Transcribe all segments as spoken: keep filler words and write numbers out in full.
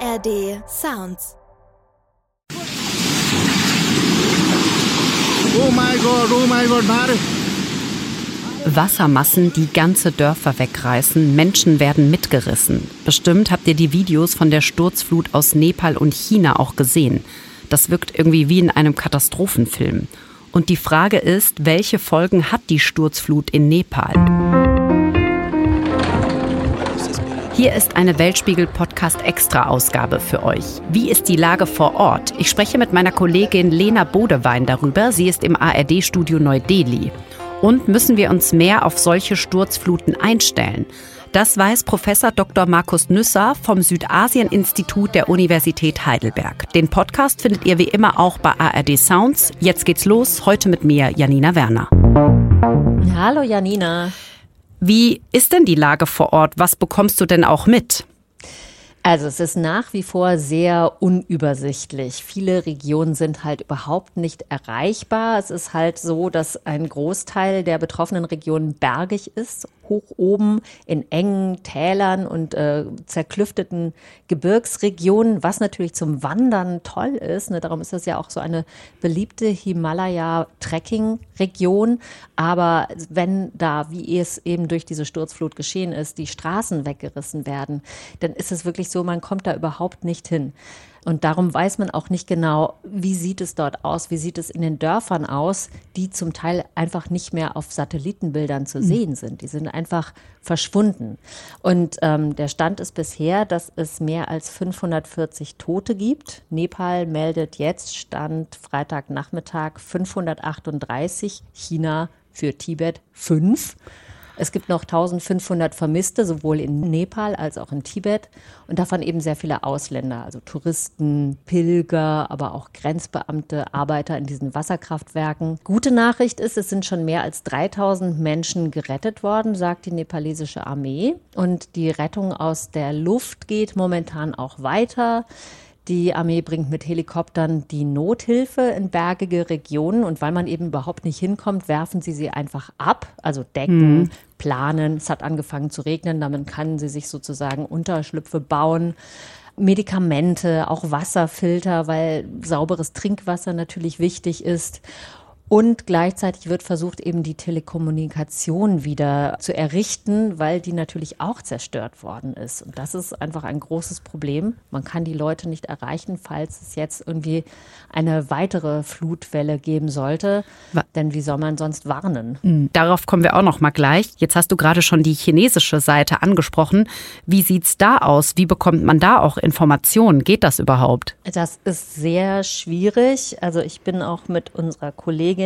R D Sounds. Oh mein Gott, oh mein Gott, Mare. Wassermassen, die ganze Dörfer wegreißen, Menschen werden mitgerissen. Bestimmt habt ihr die Videos von der Sturzflut aus Nepal und China auch gesehen. Das wirkt irgendwie wie in einem Katastrophenfilm. Und die Frage ist, welche Folgen hat die Sturzflut in Nepal? Hier ist eine Weltspiegel-Podcast-Extra-Ausgabe für euch. Wie ist die Lage vor Ort? Ich spreche mit meiner Kollegin Lena Bodewein darüber. Sie ist im A R D-Studio Neu-Delhi. Und müssen wir uns mehr auf solche Sturzfluten einstellen? Das weiß Professor Doktor Markus Nüsser vom Südasien-Institut der Universität Heidelberg. Den Podcast findet ihr wie immer auch bei A R D Sounds. Jetzt geht's los, heute mit mir, Janina Werner. Hallo Janina. Wie ist denn die Lage vor Ort? Was bekommst du denn auch mit? Also es ist nach wie vor sehr unübersichtlich. Viele Regionen sind halt überhaupt nicht erreichbar. Es ist halt so, dass ein Großteil der betroffenen Regionen bergig ist, hoch oben in engen Tälern und äh, zerklüfteten Gebirgsregionen, was natürlich zum Wandern toll ist. Ne? Darum ist das ja auch so eine beliebte Himalaya-Trekking-Region. Aber wenn da, wie es eben durch diese Sturzflut geschehen ist, die Straßen weggerissen werden, dann ist es wirklich so, man kommt da überhaupt nicht hin. Und darum weiß man auch nicht genau, wie sieht es dort aus, wie sieht es in den Dörfern aus, die zum Teil einfach nicht mehr auf Satellitenbildern zu sehen sind. Die sind einfach verschwunden. Und ähm, der Stand ist bisher, dass es mehr als fünfhundertvierzig Tote gibt. Nepal meldet jetzt, Stand Freitagnachmittag, fünfhundertachtunddreißig, China für Tibet fünf. Es gibt noch eintausendfünfhundert Vermisste, sowohl in Nepal als auch in Tibet und davon eben sehr viele Ausländer, also Touristen, Pilger, aber auch Grenzbeamte, Arbeiter in diesen Wasserkraftwerken. Gute Nachricht ist, es sind schon mehr als dreitausend Menschen gerettet worden, sagt die nepalesische Armee. Und die Rettung aus der Luft geht momentan auch weiter. Die Armee bringt mit Helikoptern die Nothilfe in bergige Regionen und weil man eben überhaupt nicht hinkommt, werfen sie sie einfach ab, also decken, mhm. planen. Es hat angefangen zu regnen, damit kann sie sich sozusagen Unterschlüpfe bauen. Medikamente, auch Wasserfilter, weil sauberes Trinkwasser natürlich wichtig ist. Und gleichzeitig wird versucht, eben die Telekommunikation wieder zu errichten, weil die natürlich auch zerstört worden ist. Und das ist einfach ein großes Problem. Man kann die Leute nicht erreichen, falls es jetzt irgendwie eine weitere Flutwelle geben sollte. Denn wie soll man sonst warnen? Darauf kommen wir auch noch mal gleich. Jetzt hast du gerade schon die chinesische Seite angesprochen. Wie sieht's da aus? Wie bekommt man da auch Informationen? Geht das überhaupt? Das ist sehr schwierig. Also ich bin auch mit unserer Kollegin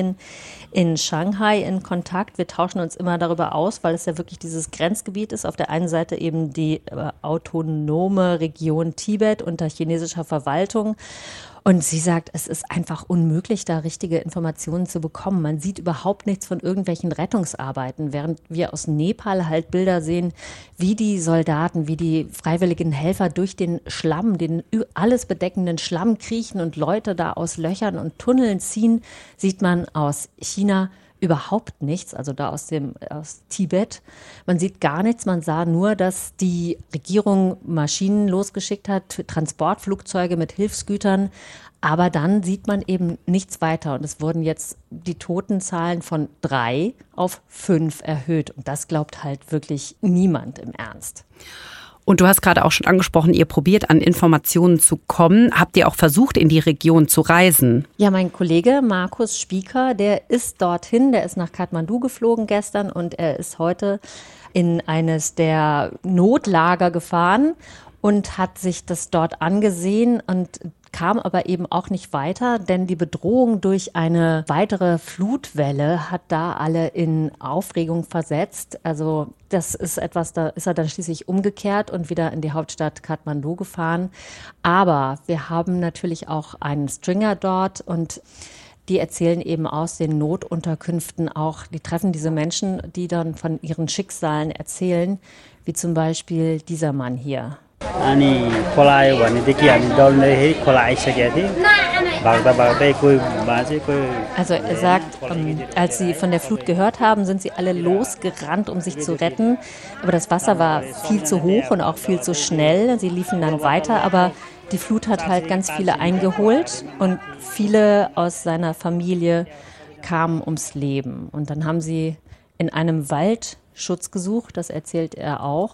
in Shanghai in Kontakt. Wir tauschen uns immer darüber aus, weil es ja wirklich dieses Grenzgebiet ist. Auf der einen Seite eben die äh, autonome Region Tibet unter chinesischer Verwaltung. Und sie sagt, es ist einfach unmöglich, da richtige Informationen zu bekommen. Man sieht überhaupt nichts von irgendwelchen Rettungsarbeiten, während wir aus Nepal halt Bilder sehen, wie die Soldaten, wie die freiwilligen Helfer durch den Schlamm, den alles bedeckenden Schlamm kriechen und Leute da aus Löchern und Tunneln ziehen, sieht man aus China überhaupt nichts, also da aus dem aus Tibet. Man sieht gar nichts, man sah nur, dass die Regierung Maschinen losgeschickt hat, Transportflugzeuge mit Hilfsgütern, aber dann sieht man eben nichts weiter und es wurden jetzt die Totenzahlen von drei auf fünf erhöht und das glaubt halt wirklich niemand im Ernst. Und du hast gerade auch schon angesprochen, ihr probiert an Informationen zu kommen. Habt ihr auch versucht, in die Region zu reisen? Ja, mein Kollege Markus Spieker, der ist dorthin, der ist nach Kathmandu geflogen gestern und er ist heute in eines der Notlager gefahren und hat sich das dort angesehen und kam aber eben auch nicht weiter, denn die Bedrohung durch eine weitere Flutwelle hat da alle in Aufregung versetzt. Also das ist etwas, da ist er dann schließlich umgekehrt und wieder in die Hauptstadt Kathmandu gefahren. Aber wir haben natürlich auch einen Stringer dort und die erzählen eben aus den Notunterkünften auch, die treffen diese Menschen, die dann von ihren Schicksalen erzählen, wie zum Beispiel dieser Mann hier. अनि खोला आयो भनेदेखि हामी दौड्दाखेरि खोला आइसकेको थियो भाग्दा भाग्दै कोही बाँचे कोही. Also er sagt, ähm, als sie von der Flut gehört haben, sind sie alle losgerannt, um sich zu retten. Aber das Wasser war viel zu hoch und auch viel zu schnell. Sie liefen dann weiter, aber die Flut hat halt ganz viele eingeholt und viele aus seiner Familie kamen ums Leben. Und dann haben sie in einem Wald Schutz gesucht, das erzählt er auch.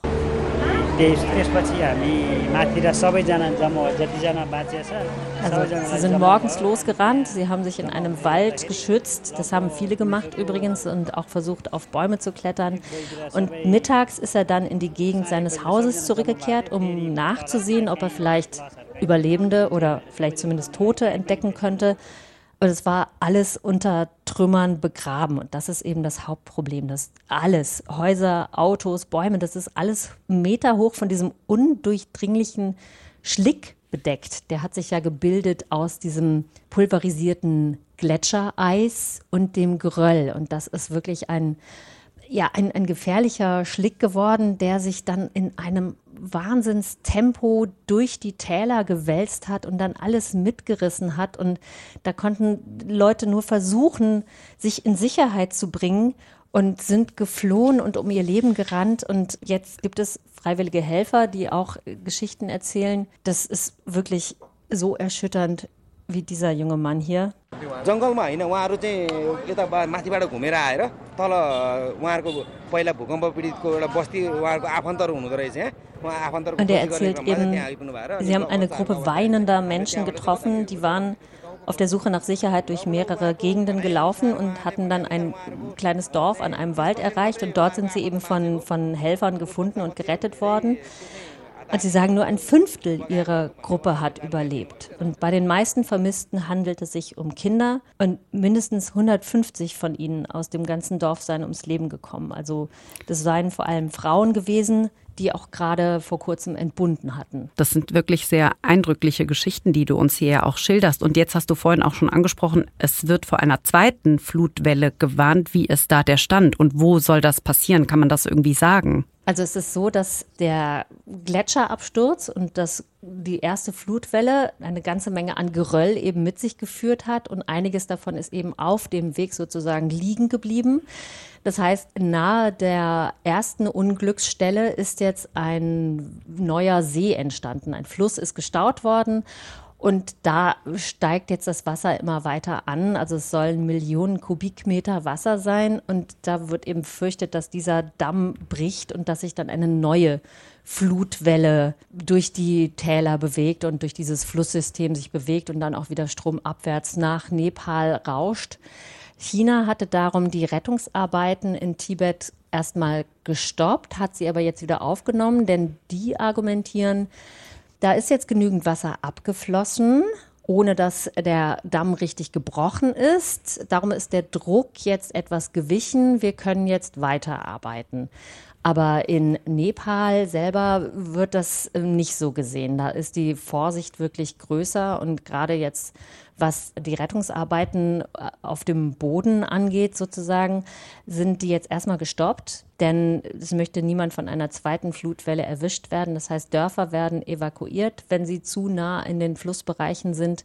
Also sie sind morgens losgerannt, sie haben sich in einem Wald geschützt, das haben viele gemacht übrigens und auch versucht auf Bäume zu klettern. Und mittags ist er dann in die Gegend seines Hauses zurückgekehrt, um nachzusehen, ob er vielleicht Überlebende oder vielleicht zumindest Tote entdecken könnte. Und es war alles unter Trümmern begraben. Und das ist eben das Hauptproblem, dass alles, Häuser, Autos, Bäume, das ist alles meterhoch von diesem undurchdringlichen Schlick bedeckt. Der hat sich ja gebildet aus diesem pulverisierten Gletschereis und dem Geröll. Und das ist wirklich ein, ja, ein, ein gefährlicher Schlick geworden, der sich dann in einem Wahnsinnstempo durch die Täler gewälzt hat und dann alles mitgerissen hat. Und da konnten Leute nur versuchen, sich in Sicherheit zu bringen und sind geflohen und um ihr Leben gerannt. Und jetzt gibt es freiwillige Helfer, die auch Geschichten erzählen. Das ist wirklich so erschütternd wie dieser junge Mann hier. जङ्गलमा हैन उहाँहरु चाहिँ यता माथिबाट घुमेर आएर तल उहाँहरुको पहिला भूकम्प पीडितको एउटा बस्ती उहाँहरुको आफन्तहरु हुनुहुँदो रहेछ यहाँ. Und er erzählt eben, sie haben eine Gruppe weinender Menschen getroffen, die waren auf der Suche nach Sicherheit durch mehrere Gegenden gelaufen und hatten dann ein kleines Dorf an einem Wald erreicht und dort sind sie eben von, von Helfern gefunden und gerettet worden. Und sie sagen, nur ein Fünftel ihrer Gruppe hat überlebt. Und bei den meisten Vermissten handelt es sich um Kinder und mindestens hundertfünfzig von ihnen aus dem ganzen Dorf seien ums Leben gekommen. Also das seien vor allem Frauen gewesen, die auch gerade vor kurzem entbunden hatten. Das sind wirklich sehr eindrückliche Geschichten, die du uns hier ja auch schilderst. Und jetzt hast du vorhin auch schon angesprochen, es wird vor einer zweiten Flutwelle gewarnt. Wie ist da der Stand und wo soll das passieren? Kann man das irgendwie sagen? Also es ist so, dass der Gletscherabsturz und das, die erste Flutwelle eine ganze Menge an Geröll eben mit sich geführt hat und einiges davon ist eben auf dem Weg sozusagen liegen geblieben. Das heißt, nahe der ersten Unglücksstelle ist jetzt ein neuer See entstanden. Ein Fluss ist gestaut worden. Und da steigt jetzt das Wasser immer weiter an. Also es sollen Millionen Kubikmeter Wasser sein. Und da wird eben befürchtet, dass dieser Damm bricht und dass sich dann eine neue Flutwelle durch die Täler bewegt und durch dieses Flusssystem sich bewegt und dann auch wieder stromabwärts nach Nepal rauscht. China hatte darum die Rettungsarbeiten in Tibet erstmal gestoppt, hat sie aber jetzt wieder aufgenommen, denn die argumentieren, da ist jetzt genügend Wasser abgeflossen, ohne dass der Damm richtig gebrochen ist. Darum ist der Druck jetzt etwas gewichen. Wir können jetzt weiterarbeiten. Aber in Nepal selber wird das nicht so gesehen. Da ist die Vorsicht wirklich größer und gerade jetzt, was die Rettungsarbeiten auf dem Boden angeht sozusagen, sind die jetzt erstmal gestoppt, denn es möchte niemand von einer zweiten Flutwelle erwischt werden. Das heißt, Dörfer werden evakuiert, wenn sie zu nah in den Flussbereichen sind.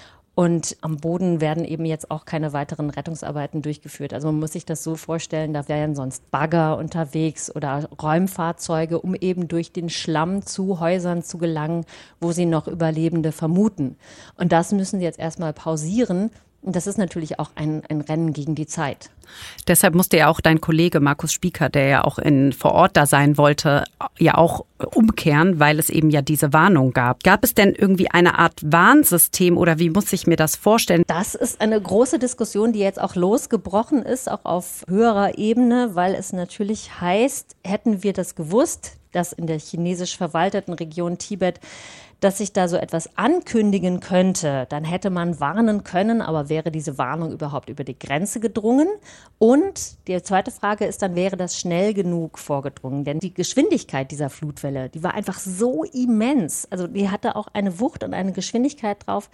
Und am Boden werden eben jetzt auch keine weiteren Rettungsarbeiten durchgeführt. Also man muss sich das so vorstellen, da wären sonst Bagger unterwegs oder Räumfahrzeuge, um eben durch den Schlamm zu Häusern zu gelangen, wo sie noch Überlebende vermuten. Und das müssen sie jetzt erstmal pausieren. Und das ist natürlich auch ein, ein Rennen gegen die Zeit. Deshalb musste ja auch dein Kollege Markus Spieker, der ja auch in, vor Ort da sein wollte, ja auch umkehren, weil es eben ja diese Warnung gab. Gab es denn irgendwie eine Art Warnsystem oder wie muss ich mir das vorstellen? Das ist eine große Diskussion, die jetzt auch losgebrochen ist, auch auf höherer Ebene, weil es natürlich heißt, hätten wir das gewusst, dass in der chinesisch verwalteten Region Tibet dass sich da so etwas ankündigen könnte, dann hätte man warnen können, aber wäre diese Warnung überhaupt über die Grenze gedrungen? Und die zweite Frage ist dann, wäre das schnell genug vorgedrungen? Denn die Geschwindigkeit dieser Flutwelle, die war einfach so immens. Also die hatte auch eine Wucht und eine Geschwindigkeit drauf.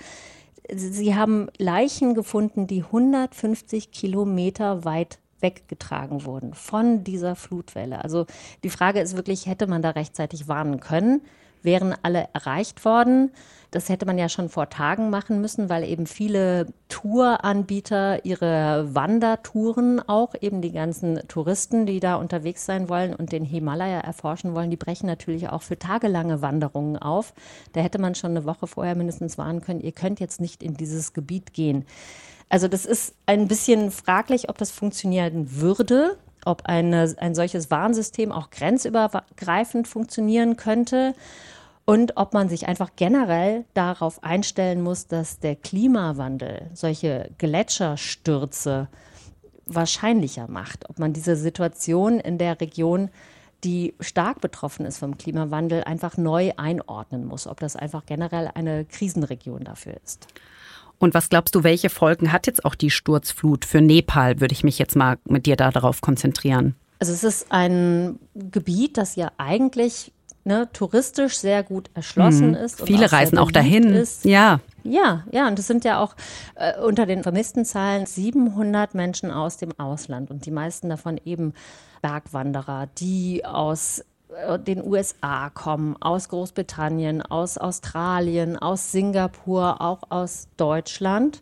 Sie haben Leichen gefunden, die hundertfünfzig Kilometer weit weggetragen wurden von dieser Flutwelle. Also die Frage ist wirklich, hätte man da rechtzeitig warnen können? wären alle erreicht worden. Das hätte man ja schon vor Tagen machen müssen, weil eben viele Touranbieter ihre Wandertouren auch, eben die ganzen Touristen, die da unterwegs sein wollen und den Himalaya erforschen wollen, die brechen natürlich auch für tagelange Wanderungen auf. Da hätte man schon eine Woche vorher mindestens warnen können, ihr könnt jetzt nicht in dieses Gebiet gehen. Also das ist ein bisschen fraglich, ob das funktionieren würde, ob eine, ein solches Warnsystem auch grenzübergreifend funktionieren könnte. Und ob man sich einfach generell darauf einstellen muss, dass der Klimawandel solche Gletscherstürze wahrscheinlicher macht. Ob man diese Situation in der Region, die stark betroffen ist vom Klimawandel, einfach neu einordnen muss. Ob das einfach generell eine Krisenregion dafür ist. Und was glaubst du, welche Folgen hat jetzt auch die Sturzflut für Nepal? Würde ich mich jetzt mal mit dir da darauf konzentrieren. Also es ist ein Gebiet, das ja eigentlich Ne, touristisch sehr gut erschlossen mhm. ist. Und viele auch reisen auch dahin. Ist. Ja. Ja, ja, und es sind ja auch äh, unter den vermissten Zahlen siebenhundert Menschen aus dem Ausland und die meisten davon eben Bergwanderer, die aus äh, den U S A kommen, aus Großbritannien, aus Australien, aus Singapur, auch aus Deutschland.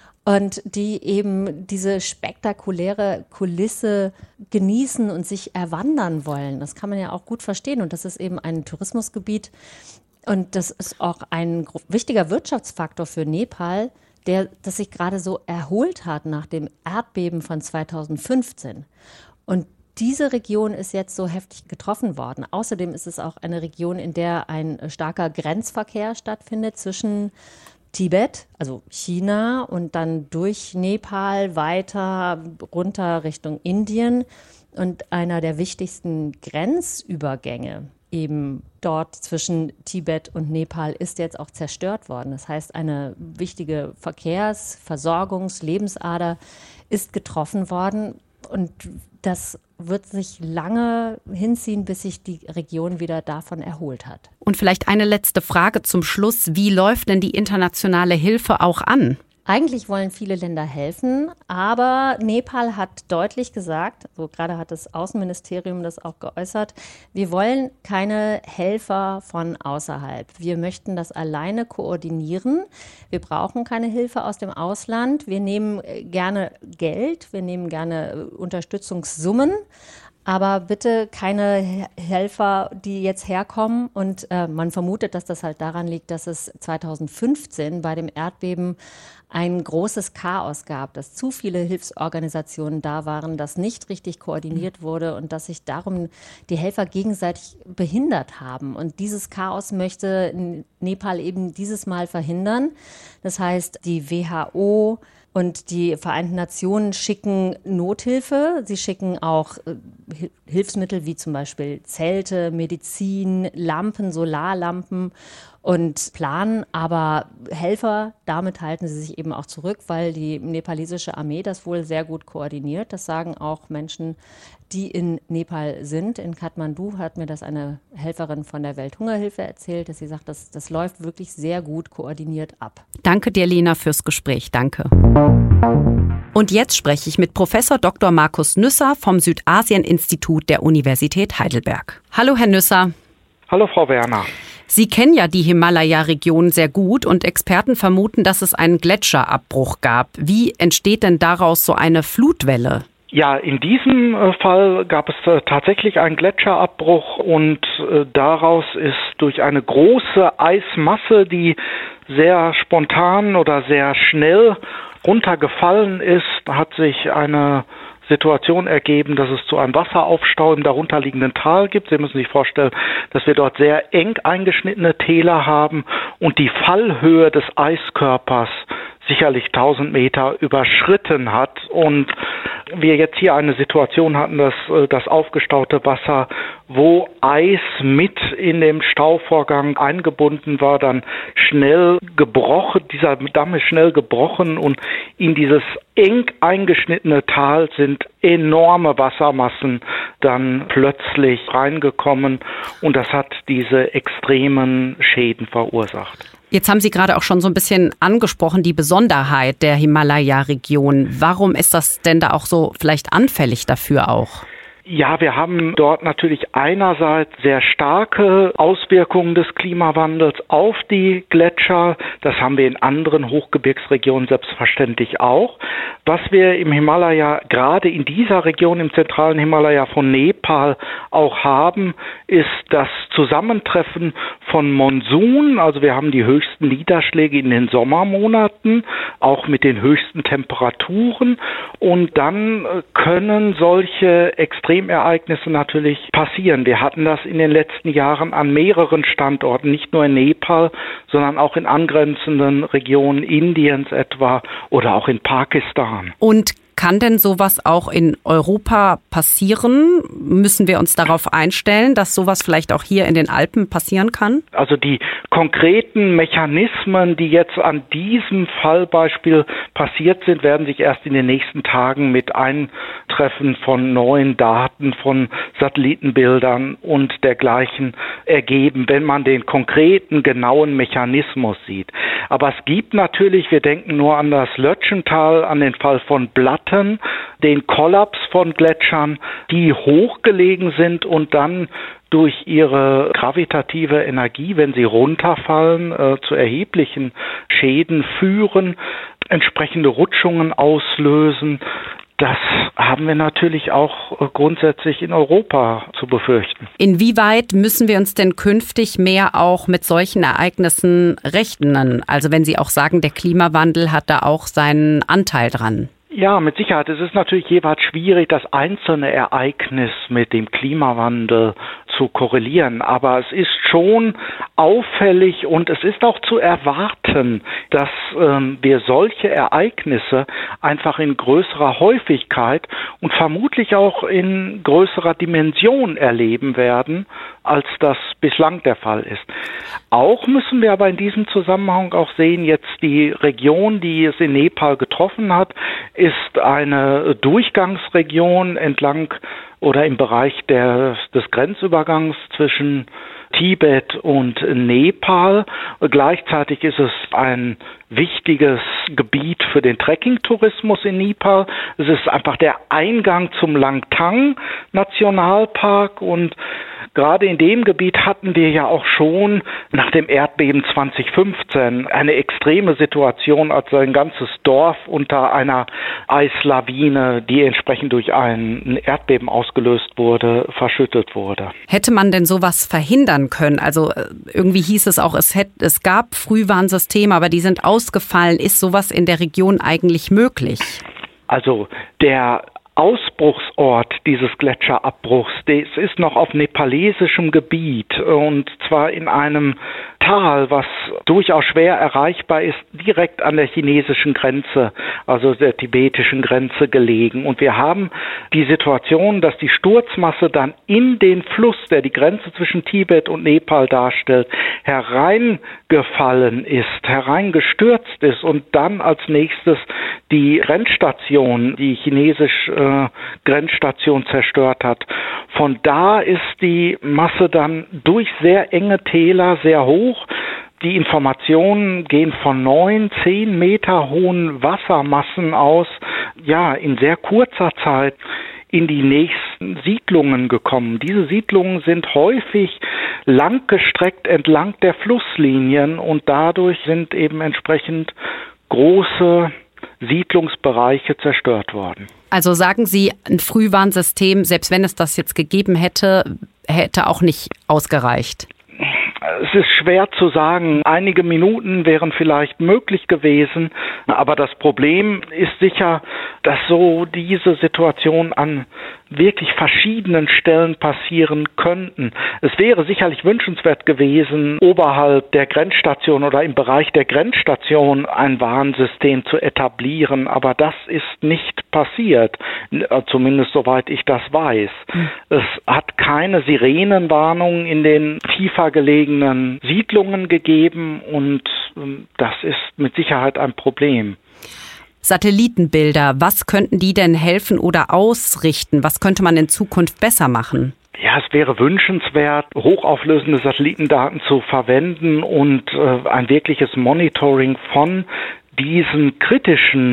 Und die eben diese spektakuläre Kulisse genießen und sich erwandern wollen. Das kann man ja auch gut verstehen. Und das ist eben ein Tourismusgebiet. Und das ist auch ein wichtiger Wirtschaftsfaktor für Nepal, der das sich gerade so erholt hat nach dem Erdbeben von zweitausendfünfzehn. Und diese Region ist jetzt so heftig getroffen worden. Außerdem ist es auch eine Region, in der ein starker Grenzverkehr stattfindet zwischen Tibet, also China, und dann durch Nepal weiter runter Richtung Indien. Und einer der wichtigsten Grenzübergänge eben dort zwischen Tibet und Nepal ist jetzt auch zerstört worden. Das heißt, eine wichtige Verkehrs-, Versorgungs-, Lebensader ist getroffen worden. Und das wird sich lange hinziehen, bis sich die Region wieder davon erholt hat. Und vielleicht eine letzte Frage zum Schluss. Wie läuft denn die internationale Hilfe auch an? Eigentlich wollen viele Länder helfen, aber Nepal hat deutlich gesagt, so gerade hat das Außenministerium das auch geäußert, wir wollen keine Helfer von außerhalb. Wir möchten das alleine koordinieren. Wir brauchen keine Hilfe aus dem Ausland. Wir nehmen gerne Geld, wir nehmen gerne Unterstützungssummen. Aber bitte keine Helfer, die jetzt herkommen. Und äh, man vermutet, dass das halt daran liegt, dass es zweitausendfünfzehn bei dem Erdbeben ein großes Chaos gab, dass zu viele Hilfsorganisationen da waren, dass nicht richtig koordiniert wurde und dass sich darum die Helfer gegenseitig behindert haben. Und dieses Chaos möchte Nepal eben dieses Mal verhindern. Das heißt, die W H O und die Vereinten Nationen schicken Nothilfe. Sie schicken auch äh, Hilfsmittel wie zum Beispiel Zelte, Medizin, Lampen, Solarlampen und planen aber Helfer. Damit halten sie sich eben auch zurück, weil die nepalesische Armee das wohl sehr gut koordiniert. Das sagen auch Menschen, die in Nepal sind. In Kathmandu hat mir das eine Helferin von der Welthungerhilfe erzählt, dass sie sagt, das, das läuft wirklich sehr gut koordiniert ab. Danke dir, Lena, fürs Gespräch. Danke. Und jetzt spreche ich mit Professor Doktor Markus Nüsser vom Südasien-Institut der Universität Heidelberg. Hallo, Herr Nüsser. Hallo, Frau Werner. Sie kennen ja die Himalaya-Region sehr gut und Experten vermuten, dass es einen Gletscherabbruch gab. Wie entsteht denn daraus so eine Flutwelle? Ja, in diesem Fall gab es tatsächlich einen Gletscherabbruch und daraus ist durch eine große Eismasse, die sehr spontan oder sehr schnell runtergefallen ist, hat sich eine Situation ergeben, dass es zu einem Wasseraufstau im darunterliegenden Tal gibt. Sie müssen sich vorstellen, dass wir dort sehr eng eingeschnittene Täler haben und die Fallhöhe des Eiskörpers sicherlich tausend Meter überschritten hat und wir jetzt hier eine Situation hatten, dass das aufgestaute Wasser, wo Eis mit in dem Stauvorgang eingebunden war, dann schnell gebrochen, dieser Damm ist schnell gebrochen und in dieses eng eingeschnittene Tal sind enorme Wassermassen dann plötzlich reingekommen und das hat diese extremen Schäden verursacht. Jetzt haben Sie gerade auch schon so ein bisschen angesprochen, die Besonderheit der Himalaya-Region. Warum ist das denn da auch so vielleicht anfällig dafür auch? Ja, wir haben dort natürlich einerseits sehr starke Auswirkungen des Klimawandels auf die Gletscher. Das haben wir in anderen Hochgebirgsregionen selbstverständlich auch. Was wir im Himalaya, gerade in dieser Region im zentralen Himalaya von Nepal auch haben, ist das Zusammentreffen von Monsun. Also wir haben die höchsten Niederschläge in den Sommermonaten, auch mit den höchsten Temperaturen. Und dann können solche Extremereignisse natürlich passieren. Wir hatten das in den letzten Jahren an mehreren Standorten, nicht nur in Nepal, sondern auch in angrenzenden Regionen Indiens etwa oder auch in Pakistan. Und kann denn sowas auch in Europa passieren? Müssen wir uns darauf einstellen, dass sowas vielleicht auch hier in den Alpen passieren kann? Also die konkreten Mechanismen, die jetzt an diesem Fallbeispiel passiert sind, werden sich erst in den nächsten Tagen mit Eintreffen von neuen Daten, von Satellitenbildern und dergleichen ergeben, wenn man den konkreten, genauen Mechanismus sieht. Aber es gibt natürlich, wir denken nur an das Lötschental, an den Fall von Blatt, den Kollaps von Gletschern, die hochgelegen sind und dann durch ihre gravitative Energie, wenn sie runterfallen, äh, zu erheblichen Schäden führen, entsprechende Rutschungen auslösen. Das haben wir natürlich auch grundsätzlich in Europa zu befürchten. Inwieweit müssen wir uns denn künftig mehr auch mit solchen Ereignissen rechnen? Also wenn Sie auch sagen, der Klimawandel hat da auch seinen Anteil dran. Ja, mit Sicherheit. Es ist natürlich jeweils schwierig, das einzelne Ereignis mit dem Klimawandel zu korrelieren. Aber es ist schon auffällig und es ist auch zu erwarten, dass ähm, wir solche Ereignisse einfach in größerer Häufigkeit und vermutlich auch in größerer Dimension erleben werden, als das bislang der Fall ist. Auch müssen wir aber in diesem Zusammenhang auch sehen, jetzt die Region, die es in Nepal getroffen hat, ist eine Durchgangsregion entlang oder im Bereich der, des Grenzübergangs zwischen Tibet und Nepal. Gleichzeitig ist es ein wichtiges Gebiet für den Trekking-Tourismus in Nepal. Es ist einfach der Eingang zum Langtang-Nationalpark und gerade in dem Gebiet hatten wir ja auch schon nach dem Erdbeben zwanzig fünfzehn eine extreme Situation, als ein ganzes Dorf unter einer Eislawine, die entsprechend durch ein Erdbeben ausgelöst wurde, verschüttet wurde. Hätte man denn sowas verhindern können? Also irgendwie hieß es auch, es, hätte, es gab Frühwarnsysteme, aber die sind ausgefallen. Ist sowas in der Region eigentlich möglich? Also der Ausbruchsort dieses Gletscherabbruchs, das ist noch auf nepalesischem Gebiet und zwar in einem Tal, was durchaus schwer erreichbar ist, direkt an der chinesischen Grenze, also der tibetischen Grenze gelegen. Und wir haben die Situation, dass die Sturzmasse dann in den Fluss, der die Grenze zwischen Tibet und Nepal darstellt, hereingefallen ist, hereingestürzt ist und dann als nächstes die Grenzstation, die chinesische äh, Grenzstation zerstört hat. Von da ist die Masse dann durch sehr enge Täler sehr hoch. Die Informationen gehen von neun, zehn Meter hohen Wassermassen aus, ja, in sehr kurzer Zeit in die nächsten Siedlungen gekommen. Diese Siedlungen sind häufig langgestreckt entlang der Flusslinien und dadurch sind eben entsprechend große Siedlungsbereiche zerstört worden. Also sagen Sie, ein Frühwarnsystem, selbst wenn es das jetzt gegeben hätte, hätte auch nicht ausgereicht? Es ist schwer zu sagen. Einige Minuten wären vielleicht möglich gewesen, aber das Problem ist sicher, dass so diese Situation an wirklich verschiedenen Stellen passieren könnten. Es wäre sicherlich wünschenswert gewesen, oberhalb der Grenzstation oder im Bereich der Grenzstation ein Warnsystem zu etablieren, aber das ist nicht passiert, zumindest soweit ich das weiß. Mhm. Es hat keine Sirenenwarnung in den tiefer gelegenen Siedlungen gegeben und das ist mit Sicherheit ein Problem. Satellitenbilder, was könnten die denn helfen oder ausrichten? Was könnte man in Zukunft besser machen? Ja, es wäre wünschenswert, hochauflösende Satellitendaten zu verwenden und äh, ein wirkliches Monitoring von diesen kritischen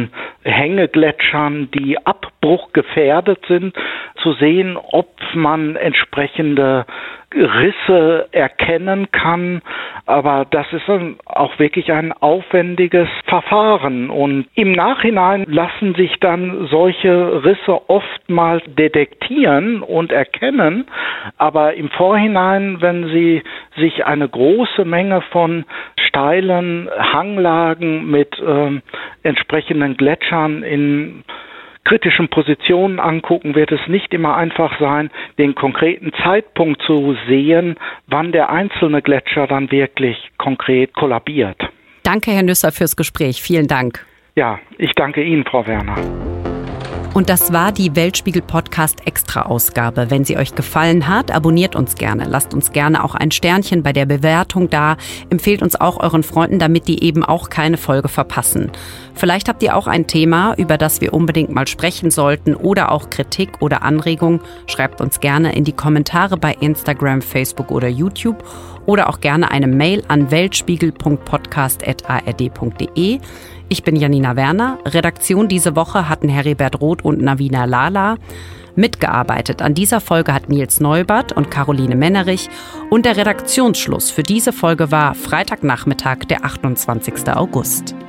Hängegletschern, die abbruchgefährdet sind, zu sehen, ob man entsprechende Risse erkennen kann. Aber das ist dann auch wirklich ein aufwendiges Verfahren. Und im Nachhinein lassen sich dann solche Risse oftmals detektieren und erkennen. Aber im Vorhinein, wenn Sie sich eine große Menge von steilen Hanglagen mit äh, entsprechenden Gletschern in kritischen Positionen angucken, wird es nicht immer einfach sein, den konkreten Zeitpunkt zu sehen, wann der einzelne Gletscher dann wirklich konkret kollabiert. Danke, Herr Nüsser, fürs Gespräch. Vielen Dank. Ja, ich danke Ihnen, Frau Werner. Und das war die Weltspiegel-Podcast-Extra-Ausgabe. Wenn sie euch gefallen hat, abonniert uns gerne. Lasst uns gerne auch ein Sternchen bei der Bewertung da. Empfehlt uns auch euren Freunden, damit die eben auch keine Folge verpassen. Vielleicht habt ihr auch ein Thema, über das wir unbedingt mal sprechen sollten oder auch Kritik oder Anregungen. Schreibt uns gerne in die Kommentare bei Instagram, Facebook oder YouTube oder auch gerne eine Mail an weltspiegel punkt podcast at a r d punkt d e. Ich bin Janina Werner. Redaktion diese Woche hatten Heribert Roth und Navina Lala. Mitgearbeitet an dieser Folge hat Nils Neubert und Caroline Mennerich. Und der Redaktionsschluss für diese Folge war Freitagnachmittag, der achtundzwanzigster August.